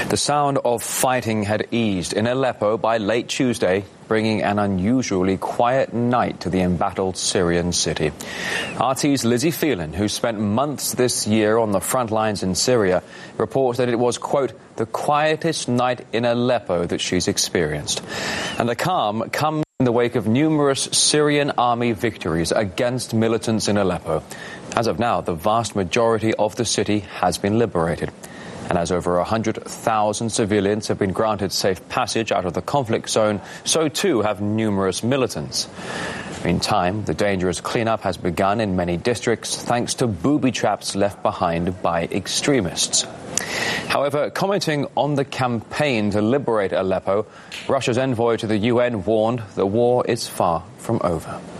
The sound of fighting had eased in Aleppo by late Tuesday, bringing an unusually quiet night to the embattled Syrian city. RT's Lizzie Phelan, who spent months this year on the front lines in Syria, reports that it was, quote, the quietest night in Aleppo that she's experienced. And the calm comes in the wake of numerous Syrian army victories against militants in Aleppo. As of now, the vast majority of the city has been liberated. And as over 100,000 civilians have been granted safe passage out of the conflict zone, so too have numerous militants. Meantime, the dangerous cleanup has begun in many districts thanks to booby traps left behind by extremists. However, commenting on the campaign to liberate Aleppo, Russia's envoy to the UN warned the war is far from over.